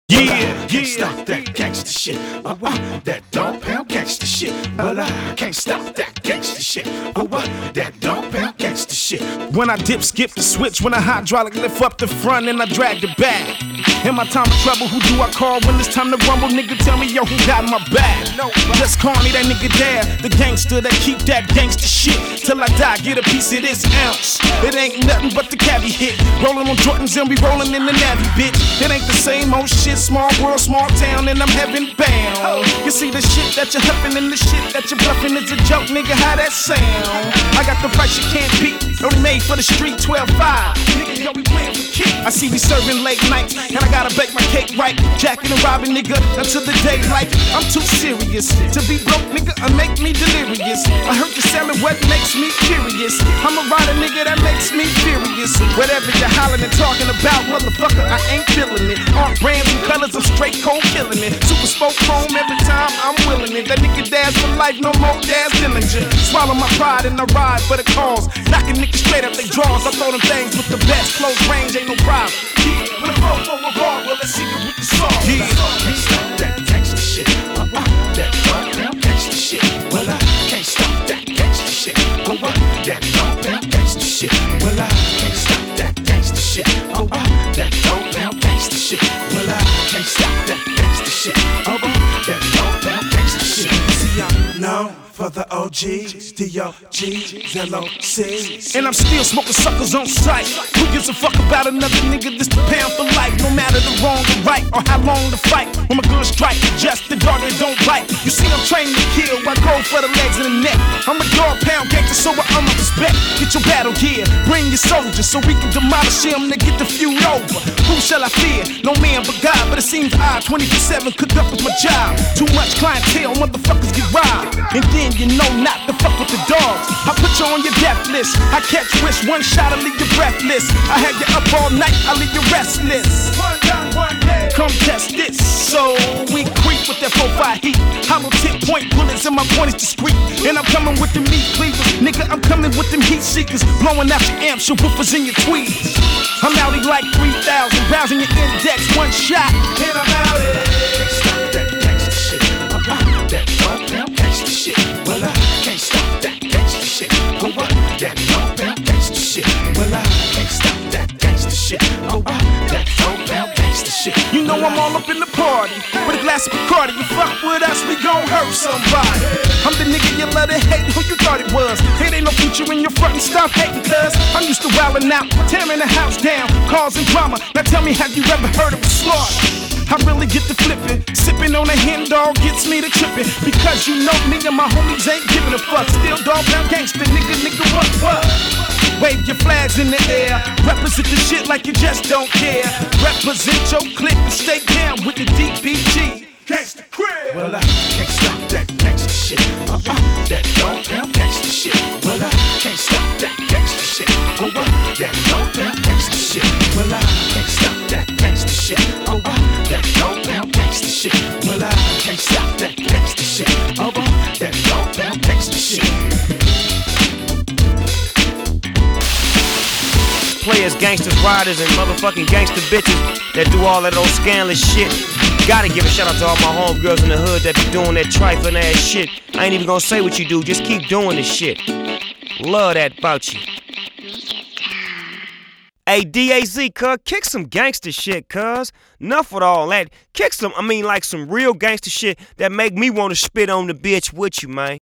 Yeah, can't stop that gangsta shit. That dog pound gangsta shit. But I can't stop that gangsta shit. That dog pound gangsta shit. When I dip, skip the switch, when I hydraulic lift up the front and I drag the back. In my time of trouble, who do I call when it's time to rumble? Nigga, tell me, yo, who got my back? Just call me that nigga there, the gangster that keep that gangsta shit. Till I die, get a piece of this ounce. It ain't nothing but the cabbie hit. Rolling on Jordans and we rolling in the Navy, bitch. It ain't the same old shit, small world, small town, and I'm heaven bound. You see the shit that you're huffing and the shit that you're bluffing is a joke, nigga, how that sound? I got the price you can't beat, only made for the street, 12-5. Nigga, yo, we playing for keeps. I see we serving late nights, and I gotta bake my cake right. Jacking and robbing, nigga, until the daylight. I'm too serious to be broke, nigga, or make me delirious. I heard you selling what makes me curious. I'm a rider, nigga, that makes me furious. Whatever you're hollering and talking about, motherfucker, I ain't feeling it. All brands and colors, I'm straight cold killing it. Super spoke chrome every time I'm willing it. That nigga Daz for life, no more Daz Dillinger. Swallow my pride and I ride for the cause. Knocking niggas straight up they draws. I throw them things with the best. Close range, ain't no problem. Yeah, with a roll for a bar, well, let's see it with the song. Yeah, can't stop that gangsta shit. That dog pound gangsta shit. Well, I can't stop that gangsta shit. That dog pound gangsta shit. Well, I can't stop that gangsta shit. That dog pound gangsta shit. Well, I can't stop that gangsta shit. That dog pound gangsta shit. See, I'm known for the OGs, D.O.G.s, L.O.C's. And I'm still smoking suckers on sight. Who gives a fuck about another nigga? This the pound for life. No matter the wrong or right, or how long the fight. When my gun strike, just the dog that don't bite. You see, I'm trained to kill, I go for the legs and the neck. I'm a dog pound gangster, so I earn my respect. Get your battle gear, bring your soldiers, so we can demolish him to get the feud over. Who shall I fear? No man but God, but it seems I 24/7 cooked up with my job. Too much clientele, motherfuckers get robbed. And then you know not to fuck with the dogs. I put you on your death list. I catch wish, one shot, I leave you breathless. I have you up all night, I leave you restless. One gun, one day. Come test this. So we creep with that 4-5 heat. Hollow tip point bullets and my point is discreet. And I'm coming with the meat cleavers. Nigga, I'm coming with them heat seekers. Blowing out your amps, your woofers and your tweets. I'm outie like 3,000. Browsing your index, one shot. And I'm out it. Stop that gangsta shit. That dog pound gangsta shit. Well, I can't stop that gangsta shit. That dog pound gangsta shit. Well, I can't stop that gangsta shit. That dog pound gangsta shit. You know I'm all up in the party with a glass of Bacardi. You fuck with us, we gon' hurt somebody. I'm the nigga you love to hate. Who you thought it was? It ain't no future in your front and stop hating, cuz I'm used to wildin' out, tearing the house down, causing drama. Now tell me, have you ever heard of a slaughter? I really get to flipping, sipping on a hen dog gets me to tripping. Because you know me and my homies ain't giving a fuck. Still dog pound gangster, nigga, what? Wave your flags in the air, represent the shit like you just don't care. Represent your clique and stay down with the DPG. Gangsta crib. Well, I can't stop that gangsta shit. That dog pound gangsta shit. Well, I can't stop that gangsta shit. That dog pound gangsta shit. Well, I can't stop that gangsta shit. That dog pound gangsta shit. Well, I can't stop that gangsta shit. That dog pound gangsta shit. Players, gangsters, riders, and motherfucking gangster bitches that do all that old scandalous shit. Gotta give a shout out to all my homegirls in the hood that be doing that trifling ass shit. I ain't even gonna say what you do, just keep doing this shit. Love that about you. Hey, DAZ, cuz, kick some gangster shit, cuz. Enough with all that. Kick some, like some real gangster shit that make me wanna spit on the bitch with you, man.